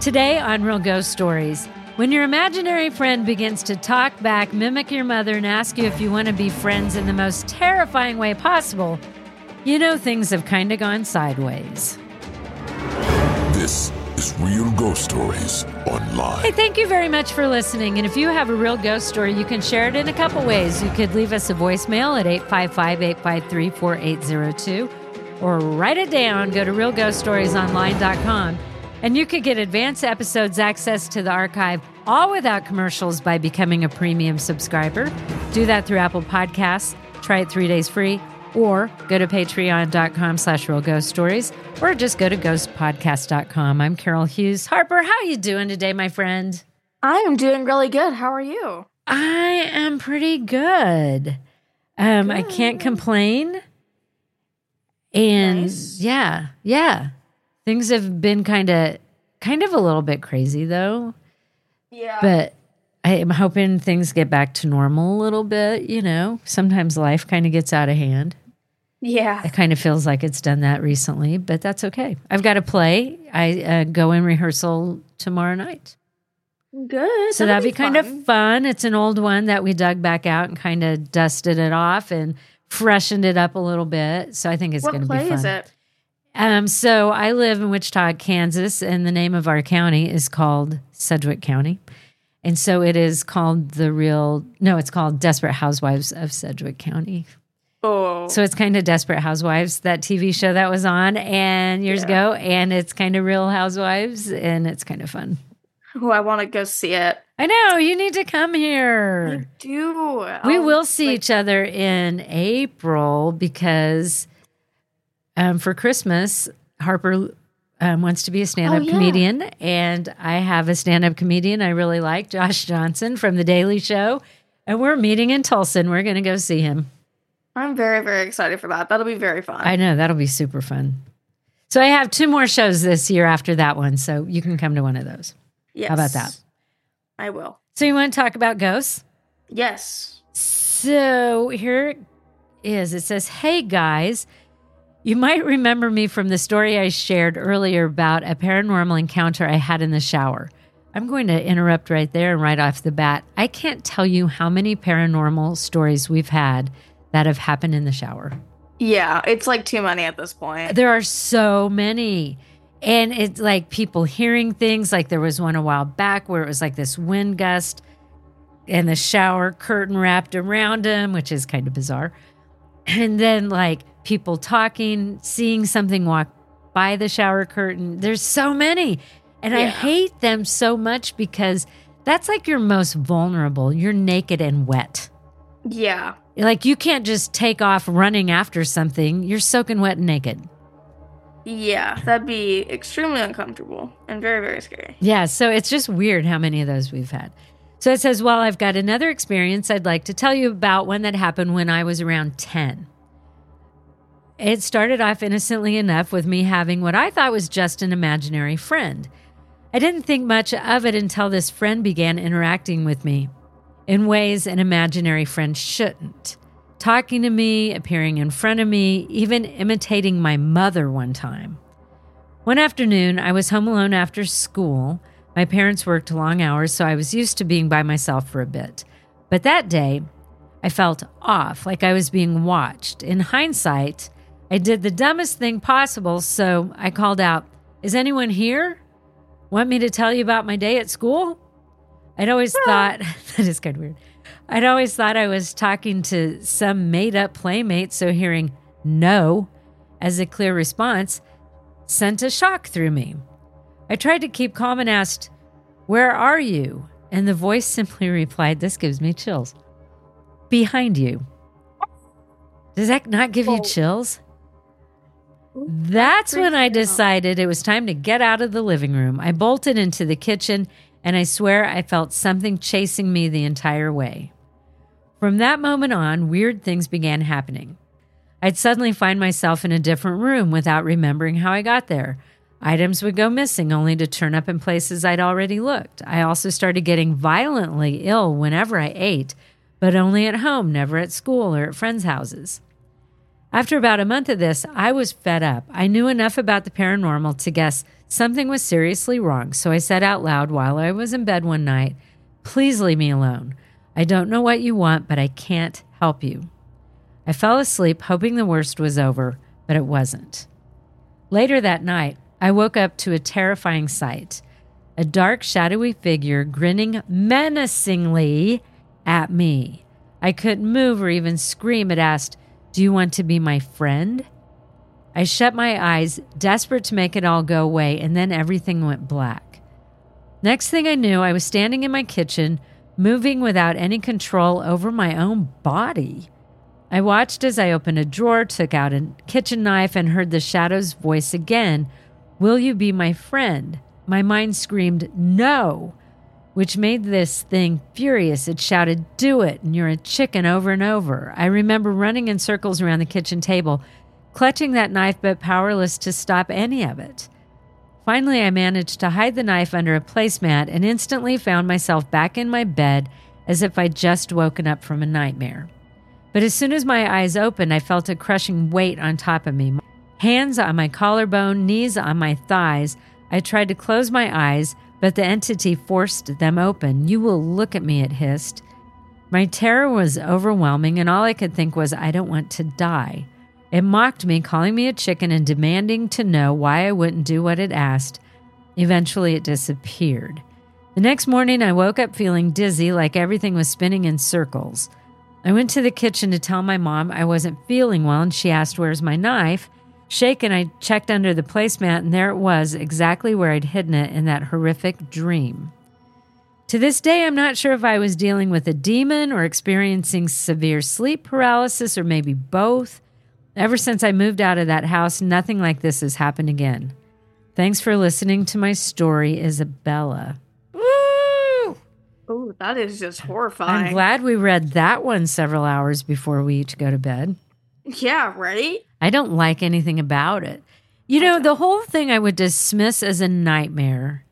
Today on Real Ghost Stories, when your imaginary friend begins to talk back, mimic your mother, and ask you if you want to be friends in the most terrifying way possible, you know things have kind of gone sideways. This is Real Ghost Stories Online. Hey, thank you very much for listening. And if you have a real ghost story, you can share it in a couple ways. You could leave us a voicemail at 855-853-4802 or write it down. Go to realghoststoriesonline.com. And you could get advanced episodes, access to the archive, all without commercials by becoming a premium subscriber. Do that through Apple Podcasts. Try it 3 days free. Or go to patreon.com/realghoststories or just go to ghostpodcast.com. I'm Carol Hughes. Harper, how are you doing today, my friend? I am doing really good. How are you? I am pretty good. I can't complain. And Nice. yeah. Things have been kind of a little bit crazy though. Yeah. But I am hoping things get back to normal a little bit, you know. Sometimes life kind of gets out of hand. Yeah. It kind of feels like it's done that recently, but that's okay. I've got to play. I go in rehearsal tomorrow night. Good. So that'll be kind of fun. It's an old one that we dug back out and kind of dusted it off and freshened it up a little bit. So I think it's going to be fun. What play is it? So I live in Wichita, Kansas, and the name of our county is called Sedgwick County. And so it is called it's called Desperate Housewives of Sedgwick County. Oh. So it's kind of Desperate Housewives, that TV show that was on years ago, and it's kind of Real Housewives, and it's kind of fun. Oh, I want to go see it. I know, you need to come here. I do. We will see each other in April because for Christmas, Harper wants to be a stand-up comedian, and I have a stand-up comedian I really like, Josh Johnson from The Daily Show, and we're meeting in Tulsa, and we're going to go see him. I'm very, very excited for that. That'll be very fun. I know, that'll be super fun. So I have 2 more shows this year after that one, so you can come to one of those. Yes. How about that? I will. So you want to talk about ghosts? Yes. So here it is. It says, "Hey guys, you might remember me from the story I shared earlier about a paranormal encounter I had in the shower." I'm going to interrupt right there and right off the bat. I can't tell you how many paranormal stories we've had that have happened in the shower. Yeah, it's like too many at this point. There are so many. And it's like people hearing things. Like there was one a while back where it was like this wind gust and the shower curtain wrapped around him, which is kind of bizarre. And then like people talking, seeing something walk by the shower curtain. There's so many. And I hate them so much because that's like your most vulnerable. You're naked and wet. Yeah. Like you can't just take off running after something. You're soaking wet and naked. Yeah, that'd be extremely uncomfortable and very, very scary. Yeah, so it's just weird how many of those we've had. So it says, "Well, I've got another experience I'd like to tell you about, one that happened when I was around 10. It started off innocently enough with me having what I thought was just an imaginary friend. I didn't think much of it until this friend began interacting with me in ways an imaginary friend shouldn't. Talking to me, appearing in front of me, even imitating my mother one time. One afternoon, I was home alone after school. My parents worked long hours, so I was used to being by myself for a bit. But that day, I felt off, like I was being watched. In hindsight, I did the dumbest thing possible, so I called out, 'Is anyone here? Want me to tell you about my day at school?' I'd always thought," that is kind of weird, "I'd always thought I was talking to some made-up playmate, so hearing 'no' as a clear response sent a shock through me. I tried to keep calm and asked, 'Where are you?' And the voice simply replied," this gives me chills, "Behind you." Does that not give you chills? That's when I decided it was time to get out of the living room. I bolted into the kitchen, and I swear I felt something chasing me the entire way. From that moment on, weird things began happening. I'd suddenly find myself in a different room without remembering how I got there. Items would go missing only to turn up in places I'd already looked. I also started getting violently ill whenever I ate, but only at home, never at school or at friends' houses. After about a month of this, I was fed up. I knew enough about the paranormal to guess something was seriously wrong, so I said out loud while I was in bed one night, "Please leave me alone. I don't know what you want, but I can't help you." I fell asleep, hoping the worst was over, but it wasn't. Later that night, I woke up to a terrifying sight. A dark, shadowy figure grinning menacingly at me. I couldn't move or even scream. It asked, "Do you want to be my friend?" I shut my eyes, desperate to make it all go away, and then everything went black. Next thing I knew, I was standing in my kitchen, moving without any control over my own body. I watched as I opened a drawer, took out a kitchen knife, and heard the shadow's voice again. "Will you be my friend?" My mind screamed, "No," which made this thing furious. It shouted, "Do it, and you're a chicken," over and over. I remember running in circles around the kitchen table, clutching that knife but powerless to stop any of it. Finally, I managed to hide the knife under a placemat and instantly found myself back in my bed as if I'd just woken up from a nightmare. But as soon as my eyes opened, I felt a crushing weight on top of me. Hands on my collarbone, knees on my thighs. I tried to close my eyes, but the entity forced them open. "You will look at me," it hissed. My terror was overwhelming, and all I could think was, I don't want to die. It mocked me, calling me a chicken and demanding to know why I wouldn't do what it asked. Eventually, it disappeared. The next morning, I woke up feeling dizzy, like everything was spinning in circles. I went to the kitchen to tell my mom I wasn't feeling well, and she asked, "Where's my knife?" Shaken, I checked under the placemat, and there it was, exactly where I'd hidden it in that horrific dream. To this day, I'm not sure if I was dealing with a demon or experiencing severe sleep paralysis, or maybe both. Ever since I moved out of that house, nothing like this has happened again. Thanks for listening to my story, Isabella. Woo! Oh, that is just horrifying. I'm glad we read that one several hours before we each go to bed. Yeah, right? I don't like anything about it. You know, the whole thing I would dismiss as a nightmare,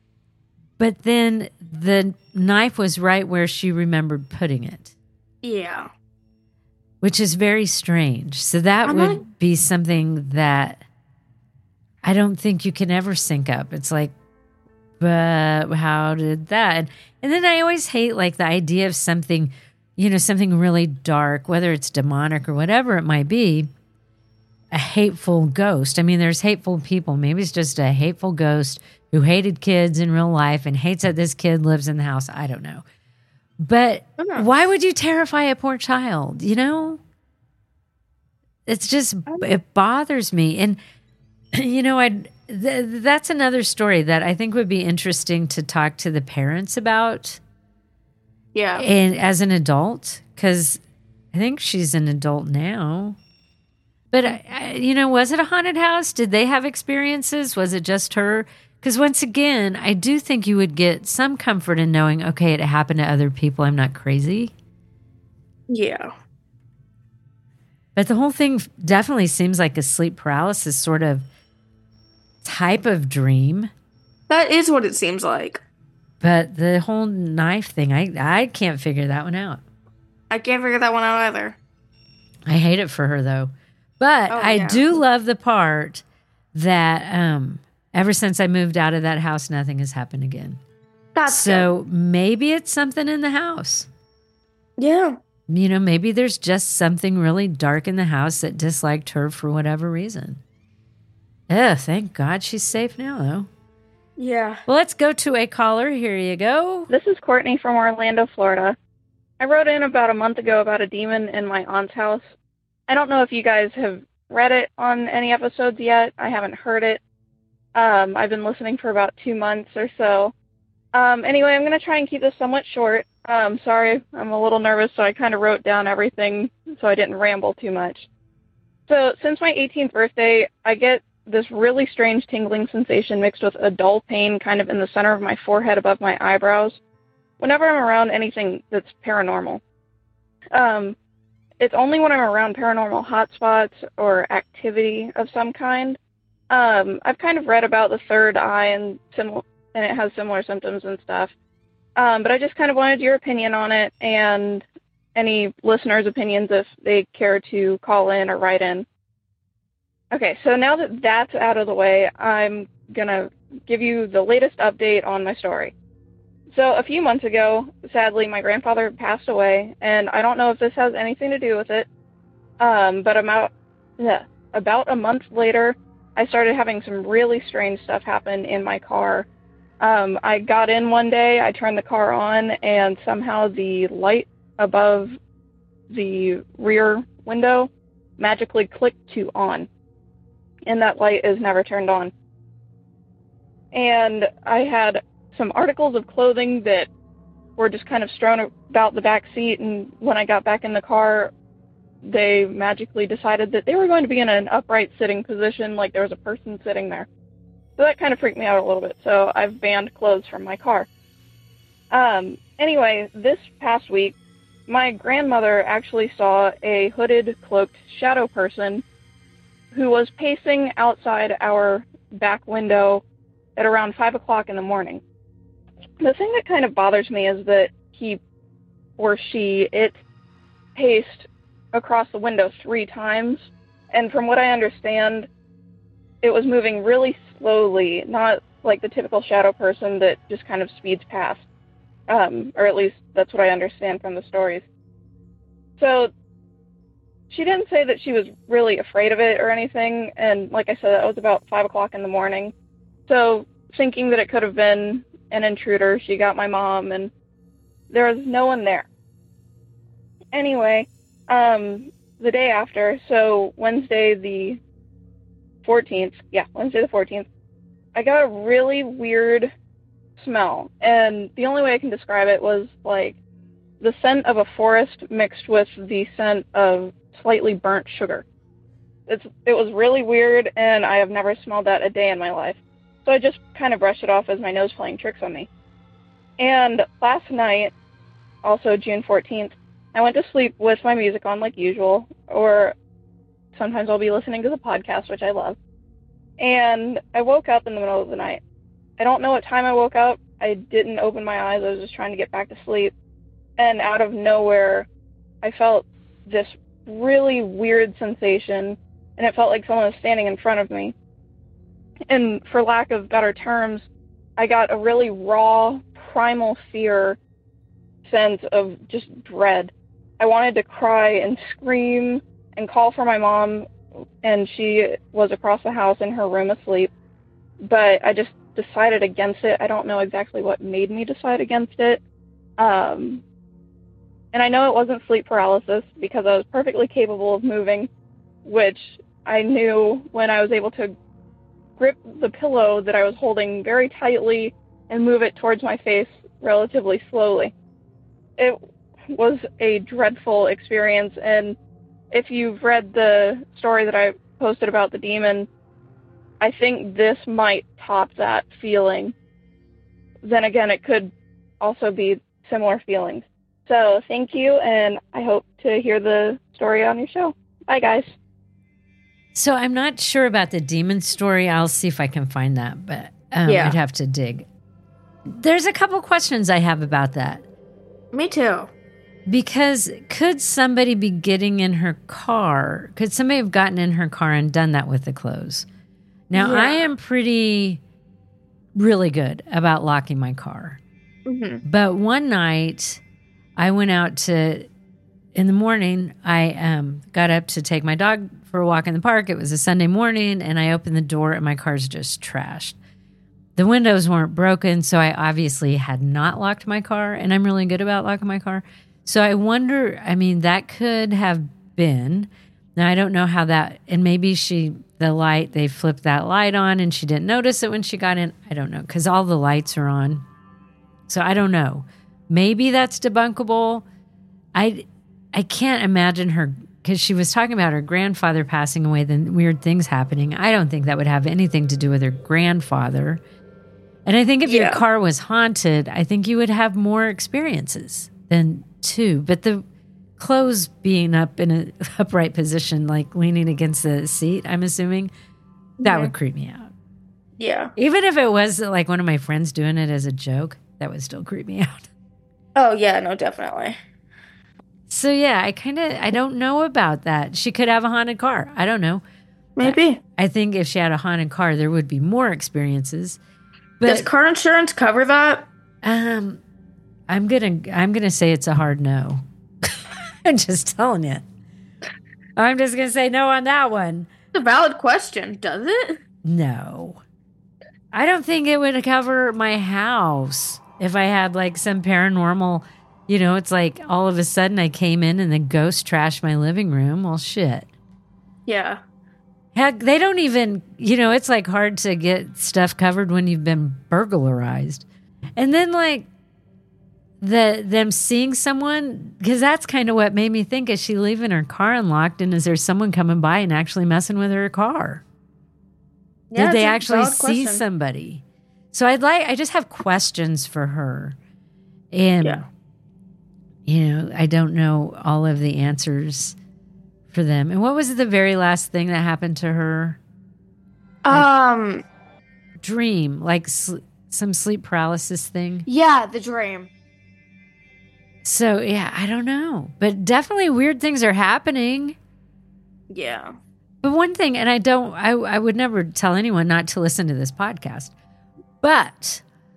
but then the knife was right where she remembered putting it. Yeah. Which is very strange. So that would be something that I don't think you can ever sync up. It's like, but how did that? And then I always hate like the idea of something, you know, something really dark, whether it's demonic or whatever it might be, a hateful ghost. I mean, there's hateful people. Maybe it's just a hateful ghost who hated kids in real life and hates that this kid lives in the house. I don't know. But why would you terrify a poor child? You know, it's just, it bothers me. And, you know, that's another story that I think would be interesting to talk to the parents about. Yeah. And as an adult, because I think she's an adult now. But, you know, was it a haunted house? Did they have experiences? Was it just her? Because once again, I do think you would get some comfort in knowing, okay, it happened to other people. I'm not crazy. Yeah. But the whole thing definitely seems like a sleep paralysis sort of type of dream. That is what it seems like. But the whole knife thing, I can't figure that one out. I can't figure that one out either. I hate it for her, though. But I do love the part that ever since I moved out of that house, nothing has happened again. That's good. Maybe it's something in the house. Yeah. You know, maybe there's just something really dark in the house that disliked her for whatever reason. Thank God she's safe now, though. Yeah. Well, let's go to a caller. Here you go. This is Courtney from Orlando, Florida. I wrote in about a month ago about a demon in my aunt's house. I don't know if you guys have read it on any episodes yet. I haven't heard it. I've been listening for about 2 months or so. Anyway, I'm going to try and keep this somewhat short. Sorry, I'm a little nervous, so I kind of wrote down everything so I didn't ramble too much. So, since my 18th birthday, I get this really strange tingling sensation mixed with a dull pain kind of in the center of my forehead above my eyebrows whenever I'm around anything that's paranormal. It's only when I'm around paranormal hotspots or activity of some kind. I've kind of read about the third eye and it has similar symptoms and stuff. But I just kind of wanted your opinion on it and any listeners' opinions if they care to call in or write in. Okay, so now that that's out of the way, I'm going to give you the latest update on my story. So a few months ago, sadly, my grandfather passed away, and I don't know if this has anything to do with it, but about a month later, I started having some really strange stuff happen in my car. I got in one day, I turned the car on, and somehow the light above the rear window magically clicked to on, and that light is never turned on. And I had some articles of clothing that were just kind of strewn about the back seat, and when I got back in the car, they magically decided that they were going to be in an upright sitting position, like there was a person sitting there. So that kind of freaked me out a little bit, so I've banned clothes from my car. Anyway, this past week, my grandmother actually saw a hooded, cloaked shadow person who was pacing outside our back window at around 5 o'clock in the morning. The thing that kind of bothers me is that he or she, it paced across the window 3 times, and from what I understand, it was moving really slowly, not like the typical shadow person that just kind of speeds past, or at least that's what I understand from the stories. So she didn't say that she was really afraid of it or anything, and like I said, that was about 5 o'clock in the morning. So thinking that it could have been an intruder, she got my mom, and there was no one there. Anyway, the day after, so Wednesday the 14th, I got a really weird smell, and the only way I can describe it was like the scent of a forest mixed with the scent of slightly burnt sugar. It was really weird, and I have never smelled that a day in my life. So I just kind of brushed it off as my nose playing tricks on me. And last night, also June 14th, I went to sleep with my music on like usual, or sometimes I'll be listening to the podcast, which I love. And I woke up in the middle of the night. I don't know what time I woke up. I didn't open my eyes. I was just trying to get back to sleep. And out of nowhere, I felt this really weird sensation, and it felt like someone was standing in front of me. And for lack of better terms, I got a really raw, primal fear sense of just dread. I wanted to cry and scream and call for my mom, and she was across the house in her room asleep. But I just decided against it. I don't know exactly what made me decide against it. And I know it wasn't sleep paralysis because I was perfectly capable of moving, which I knew when I was able to grip the pillow that I was holding very tightly and move it towards my face relatively slowly. It was a dreadful experience, and if you've read the story that I posted about the demon, I think this might top that feeling. Then again, it could also be similar feelings. So thank you, and I hope to hear the story on your show. Bye, guys. So I'm not sure about the demon story. I'll see if I can find that, but I'd have to dig. There's a couple questions I have about that. Me too. Because could somebody be getting in her car? Could somebody have gotten in her car and done that with the clothes? Now, I am really good about locking my car. Mm-hmm. But one night, I went out in the morning, I got up to take my dog for a walk in the park. It was a Sunday morning, and I opened the door, and my car's just trashed. The windows weren't broken, so I obviously had not locked my car, and I'm really good about locking my car. So I wonder, that could have been. Now, I don't know how that, and maybe they flipped that light on, and she didn't notice it when she got in. I don't know, because all the lights are on. So I don't know. Maybe that's debunkable. I can't imagine her, because she was talking about her grandfather passing away, then weird things happening. I don't think that would have anything to do with her grandfather. And I think if your car was haunted, I think you would have more experiences than 2. But the clothes being up in an upright position, like leaning against the seat, I'm assuming, that would creep me out. Yeah. Even if it was like one of my friends doing it as a joke, that would still creep me out. Oh, yeah, no, definitely. So yeah, I don't know about that. She could have a haunted car. I don't know. Maybe. I think if she had a haunted car, there would be more experiences. But Does car insurance cover that? I'm gonna say it's a hard no. I'm just telling you. I'm just gonna say no on that one. It's a valid question. Does it? No. I don't think it would cover my house if I had like some paranormal, it's like all of a sudden I came in and the ghost trashed my living room. Well, shit. Yeah. Heck, they don't even, it's like hard to get stuff covered when you've been burglarized. And then like them seeing someone, because that's kind of what made me think, is she leaving her car unlocked and is there someone coming by and actually messing with her car? Yeah, Did they it's a actually valid see question. somebody? So I just have questions for her. And, I don't know all of the answers for them. And what was the very last thing that happened to her? Dream, like some sleep paralysis thing. Yeah, the dream. So, yeah, I don't know. But definitely weird things are happening. Yeah. But one thing, and I would never tell anyone not to listen to this podcast, but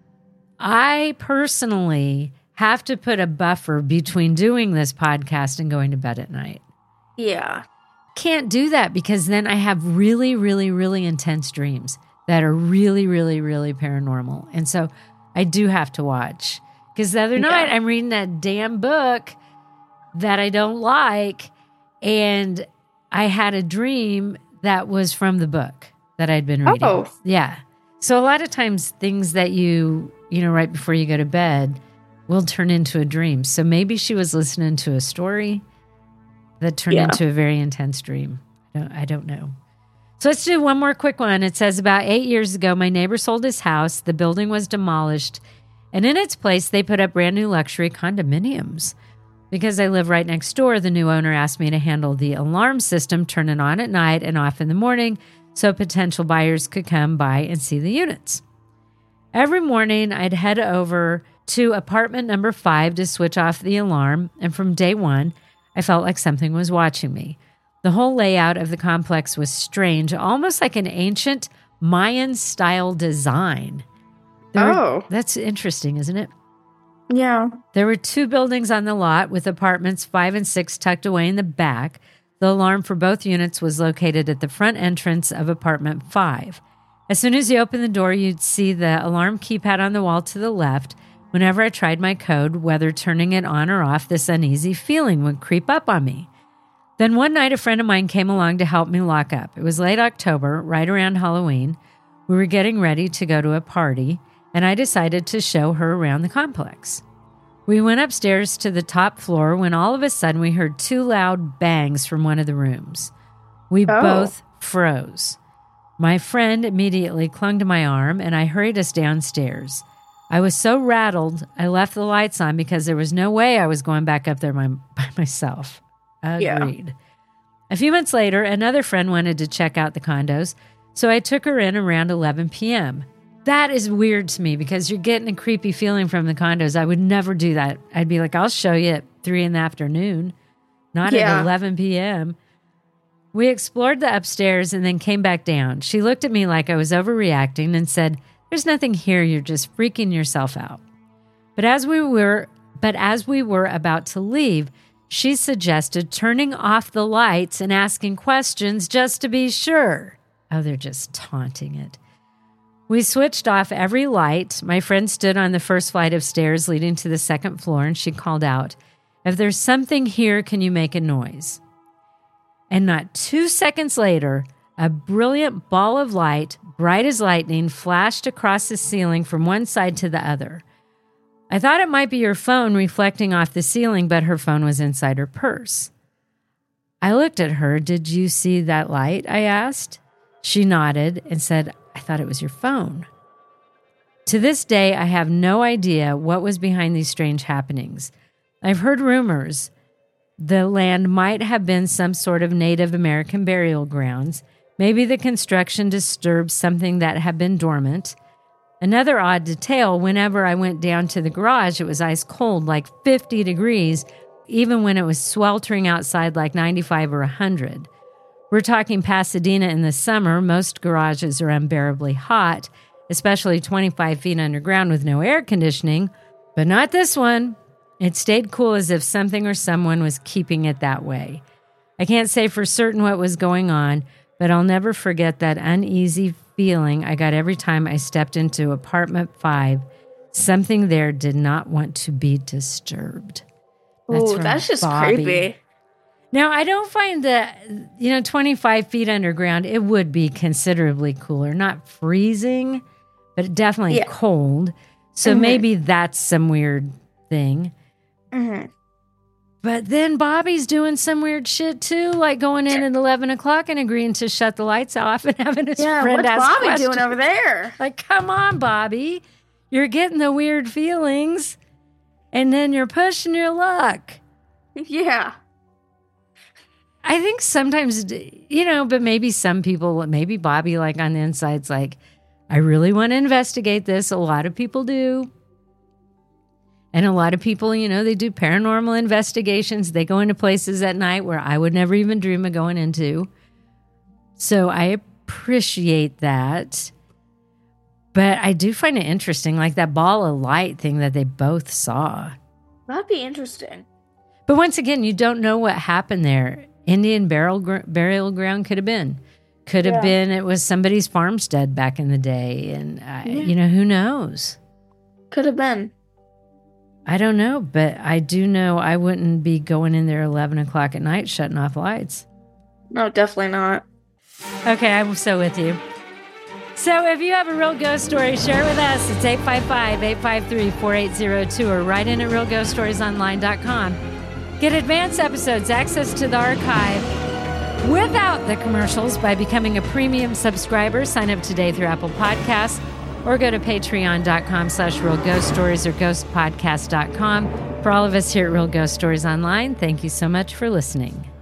I personally have to put a buffer between doing this podcast and going to bed at night. Yeah. Can't do that because then I have really, really, really intense dreams that are really, really, really paranormal. And so I do have to watch. Because the other night I'm reading that damn book that I don't like, and I had a dream that was from the book that I'd been reading. Oh. Yeah. So a lot of times things that you right before you go to bed will turn into a dream. So maybe she was listening to a story that turned into a very intense dream. I don't know. So let's do one more quick one. It says, about 8 years ago, my neighbor sold his house. The building was demolished. And in its place, they put up brand new luxury condominiums. Because I live right next door, the new owner asked me to handle the alarm system, turn it on at night and off in the morning so potential buyers could come by and see the units. Every morning, I'd head over to apartment number 5 to switch off the alarm. And from day one, I felt like something was watching me. The whole layout of the complex was strange, almost like an ancient Mayan-style design. That's interesting, isn't it? Yeah. There were 2 buildings on the lot with apartments 5 and 6 tucked away in the back. The alarm for both units was located at the front entrance of apartment 5. As soon as you open the door, you'd see the alarm keypad on the wall to the left. Whenever I tried my code, whether turning it on or off, this uneasy feeling would creep up on me. Then one night, a friend of mine came along to help me lock up. It was late October, right around Halloween. We were getting ready to go to a party, and I decided to show her around the complex. We went upstairs to the top floor when all of a sudden we heard 2 loud bangs from one of the rooms. We both froze. My friend immediately clung to my arm, and I hurried us downstairs. I was so rattled, I left the lights on because there was no way I was going back up there by myself. Agreed. Yeah. A few months later, another friend wanted to check out the condos, so I took her in around 11 p.m. That is weird to me because you're getting a creepy feeling from the condos. I would never do that. I'd be like, I'll show you at 3 in the afternoon, not at 11 p.m. We explored the upstairs and then came back down. She looked at me like I was overreacting and said, "There's nothing here. You're just freaking yourself out." But as we were about to leave, she suggested turning off the lights and asking questions just to be sure. Oh, they're just taunting it. We switched off every light. My friend stood on the first flight of stairs leading to the second floor, and she called out, "If there's something here, can you make a noise?" And not 2 seconds later, a brilliant ball of light, bright as lightning, flashed across the ceiling from one side to the other. I thought it might be her phone reflecting off the ceiling, but her phone was inside her purse. I looked at her. "Did you see that light?" I asked. She nodded and said, "I thought it was your phone." To this day, I have no idea what was behind these strange happenings. I've heard rumors the land might have been some sort of Native American burial grounds. Maybe the construction disturbed something that had been dormant. Another odd detail, whenever I went down to the garage, it was ice cold, like 50 degrees, even when it was sweltering outside like 95 or 100. We're talking Pasadena in the summer. Most garages are unbearably hot, especially 25 feet underground with no air conditioning, but not this one. It stayed cool as if something or someone was keeping it that way. I can't say for certain what was going on, but I'll never forget that uneasy feeling I got every time I stepped into apartment 5. Something there did not want to be disturbed. Ooh, that's just Bobby. creepy. Now, I don't find that, 25 feet underground, it would be considerably cooler. Not freezing, but definitely cold. So maybe that's some weird thing. Mm-hmm. But then Bobby's doing some weird shit too, like going in at 11 o'clock and agreeing to shut the lights off and having his friend what's ask Bobby questions. doing over there? Like, come on, Bobby. You're getting the weird feelings and then you're pushing your luck. Yeah. I think sometimes, but maybe some people, maybe Bobby, like on the inside's like, I really want to investigate this. A lot of people do. And a lot of people, they do paranormal investigations. They go into places at night where I would never even dream of going into. So I appreciate that. But I do find it interesting, like that ball of light thing that they both saw. That'd be interesting. But once again, you don't know what happened there. Indian burial ground could have been. Could have been it was somebody's farmstead back in the day. And, who knows? Could have been. I don't know, but I do know I wouldn't be going in there 11 o'clock at night shutting off lights. No, definitely not. Okay, I'm so with you. So if you have a real ghost story, share it with us. It's 855-853-4802 or write in at realghoststoriesonline.com. Get advanced episodes, access to the archive without the commercials by becoming a premium subscriber. Sign up today through Apple Podcasts or go to patreon.com/realghoststories or ghostpodcast.com. For all of us here at Real Ghost Stories Online, thank you so much for listening.